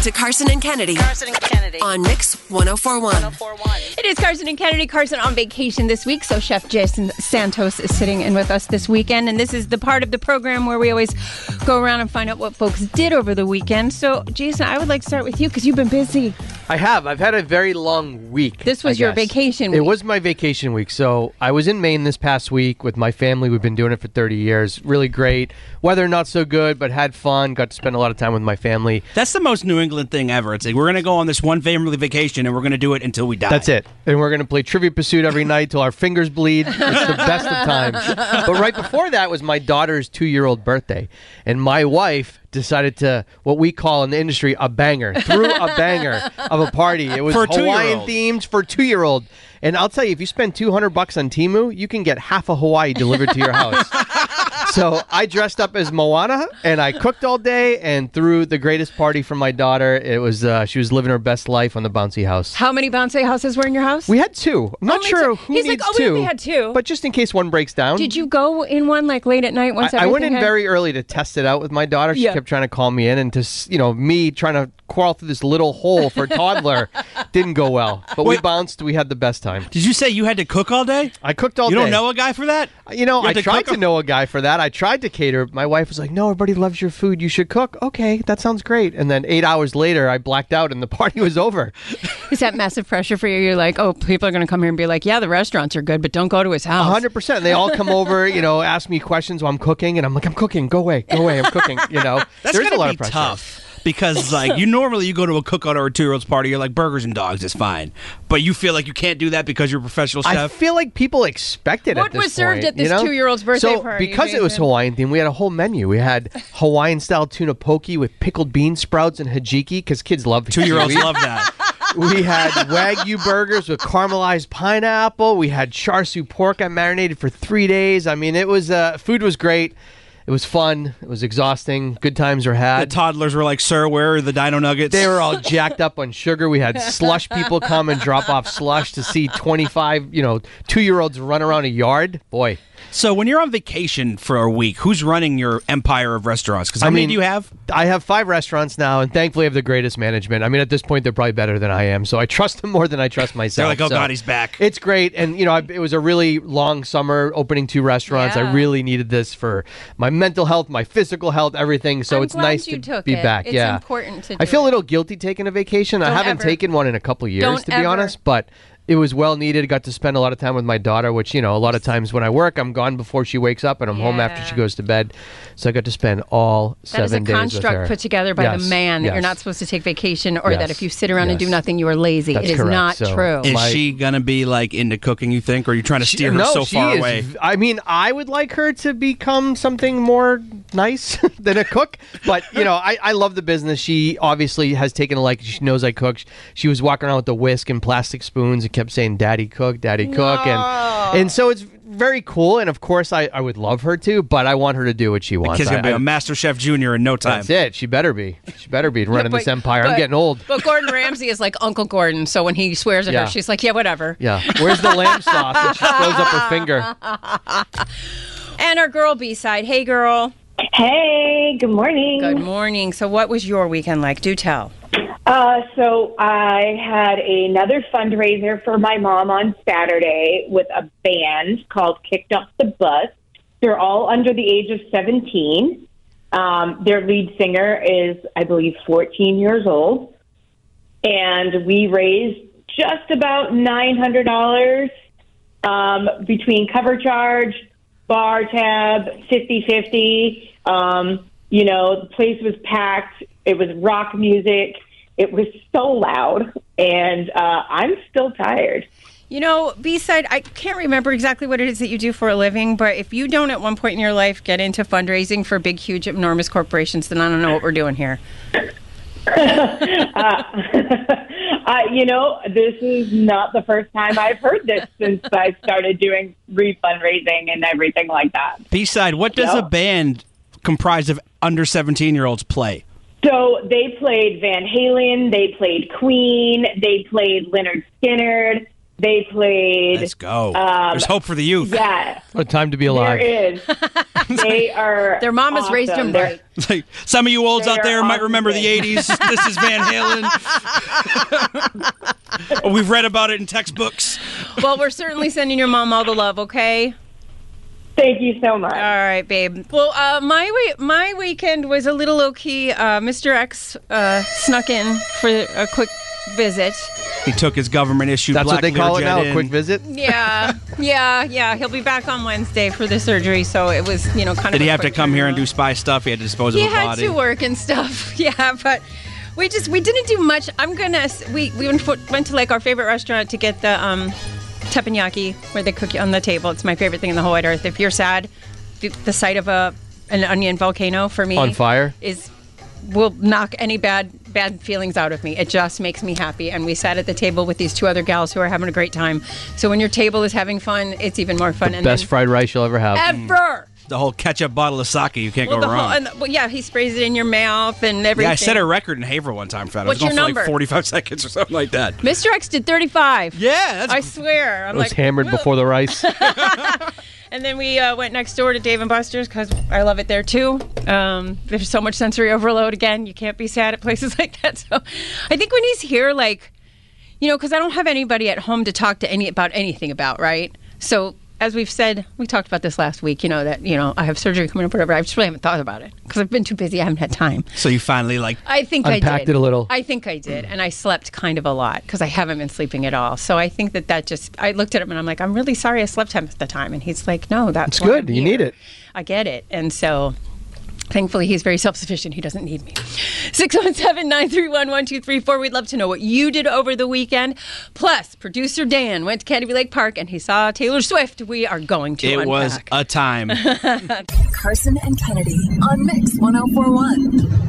to Carson and Kennedy. On Mix 1041. It is Carson and Kennedy. Carson on vacation this week, so Chef Jason Santos is sitting in with us this weekend. And this is the part of the program where we always go around and find out what folks did over the weekend. So, Jason, I would like to start with you because you've been busy. I have. I've had a very long week. This was your vacation week. It was my vacation week. So I was in Maine this past week with my family. We've been doing it for 30 years. Really great. Weather not so good, but had fun. Got to spend a lot of time with my family. That's the most New England thing ever. It's like, we're going to go on this one family vacation, and we're going to do it until we die. That's it. And we're going to play Trivia Pursuit every night till our fingers bleed. It's the best of times. But right before that was my daughter's 2-year-old birthday. And my wife decided to, what we call in the industry, a banger. Threw a banger of a party. It was Hawaiian themed for 2-year-old. And I'll tell you, if you spend $200 on Temu, you can get half of Hawaii delivered to your house. So I dressed up as Moana, and I cooked all day and threw the greatest party for my daughter. It was she was living her best life on the bouncy house. How many bouncy houses were in your house? We had 2. I'm not sure who He's needs like, 2. We had 2. But just in case one breaks down. Did you go in one like late at night once I went in very early to test it out with my daughter. She kept trying to call me in, and me trying to crawl through this little hole for a toddler didn't go well. But we bounced. We had the best time. Did you say you had to cook all day? I cooked all day. You don't know a guy for that? I tried to know a guy for that. I tried to cater. My wife was like, no, everybody loves your food. You should cook. Okay, that sounds great. And then 8 hours later, I blacked out and the party was over. Is that massive pressure for you? You're like, oh, people are going to come here and be like, yeah, the restaurants are good, but don't go to his house. 100%. They all come over, ask me questions while I'm cooking. And I'm like, I'm cooking. Go away. I'm cooking. That's There's a lot be of pressure. Tough. Because, you go to a cookout or a 2-year-old's party, you're like, burgers and dogs is fine. But you feel like you can't do that because you're a professional chef? I feel like people expect it at this point. What was served at this 2-year-old's birthday party? Because it was Hawaiian themed, we had a whole menu. We had Hawaiian-style tuna poke with pickled bean sprouts and hijiki, because kids love 2-year-olds love that. We had Wagyu burgers with caramelized pineapple. We had char siu pork I marinated for 3 days. I mean, it was food was great. It was fun. It was exhausting. Good times were had. The toddlers were like, sir, where are the Dino Nuggets? They were all jacked up on sugar. We had slush people come and drop off slush to see 25, 2-year-olds run around a yard. Boy. So when you're on vacation for a week, who's running your empire of restaurants? Because how many do you have? I have 5 restaurants now, and thankfully I have the greatest management. I mean, at this point, they're probably better than I am, so I trust them more than I trust myself. They're like, oh, God, he's back. It's great, and, it was a really long summer opening 2 restaurants. Yeah. I really needed this for my mental health, my physical health, everything, so it's nice to be back. It's important to do I feel a little guilty taking a vacation. I haven't taken one in a couple years, to be honest, but it was well needed. Got to spend a lot of time with my daughter, which, a lot of times when I work, I'm gone before she wakes up and I'm home after she goes to bed. So I got to spend all 7 days with her. That is a construct put together by the man that you're not supposed to take vacation, or that if you sit around and do nothing, you are lazy. That's it is correct. not true. Is she going to be into cooking, you think? Or are you trying to steer her so far away? I mean, I would like her to become something more nice than a cook. But, I love the business. She obviously has taken a liking. She knows I cook. She was walking around with a whisk and plastic spoons and kept saying, Daddy cook, Daddy cook. And so it's very cool. And of course, I would love her to, but I want her to do what she wants. The kid's going to be a Master Chef Junior in no time. That's it. She better be. She better be running this empire. I'm getting old. But Gordon Ramsay is like Uncle Gordon. So when he swears at her, she's like, yeah, whatever. Yeah. Where's the lamb sauce? And she throws up her finger. And our girl B-side. Hey, girl. Hey, good morning. Good morning. So what was your weekend like? Do tell. So I had another fundraiser for my mom on Saturday with a band called Kicked Off the Bus. They're all under the age of 17. Their lead singer is, I believe, 14 years old. And we raised just about $900 between cover charge, bar tab, 50-50. The place was packed. It was rock music. It was so loud, and I'm still tired. B-side, I can't remember exactly what it is that you do for a living, but if you don't at one point in your life get into fundraising for big, huge, enormous corporations, then I don't know what we're doing here. This is not the first time I've heard this since I started doing fundraising and everything like that. B-side, what does a band comprised of under 17-year-olds play? So they played Van Halen, they played Queen, they played Lynyrd Skynyrd, They played. Let's go. There's hope for the youth. Yeah. What a time to be alive. There is. They are. Their mamas awesome. raised them right. It's like, some of you olds They out there are might remember the awesome. 80s. This is Van Halen. We've read about it in textbooks. Well, we're certainly sending your mom all the love, okay? Thank you so much. All right, babe. Well, my weekend was a little low-key. Mr. X snuck in for a quick visit. He took his government-issued That's black what they call it now, Learjet a quick in. visit? Yeah. He'll be back on Wednesday for the surgery, so it was, kind of. Did he a have to quick come here and turnaround. do spy stuff? He had to dispose of He a had body? to work and stuff. Yeah, but we didn't do much. We went to like our favorite restaurant to get the teppanyaki, where they cook you on the table. It's my favorite thing in the whole wide earth. If you're sad, the sight of an onion volcano for me On fire? will knock any bad feelings out of me. It just makes me happy. And we sat at the table with these two other gals who are having a great time. So when your table is having fun, it's even more fun. Best fried rice you'll ever have. ever. The whole ketchup bottle of sake, you can't go the wrong. whole, he sprays it in your mouth and everything. Yeah, I set a record in Haverhill one time for that. What's I was going your for like number? 45 seconds or something like that. Mr. X did 35. Yeah, that's I swear. I'm It was like hammered "Ugh." before the rice. And then we went next door to Dave & Buster's because I love it there too. There's so much sensory overload. Again, you can't be sad at places like that. So I think when he's here, because I don't have anybody at home to talk to about anything about, right? So as we've said, we talked about this last week, that, I have surgery coming up, whatever. I just really haven't thought about it because I've been too busy. I haven't had time. So you finally I think I did. Unpacked it a little. I think I did. And I slept kind of a lot because I haven't been sleeping at all. So I think I looked at him and I'm like, I'm really sorry I slept half the time. And he's like, no, that's It's good. why I'm You here. need it. I get it. And so thankfully he's very self-sufficient. He doesn't need me. 617-931-1234. We'd love to know what you did over the weekend. Plus, producer Dan went to Canterbury Lake Park and he saw Taylor Swift. We are going to It unpack. was a time. Carson and Kennedy on Mix 104.1.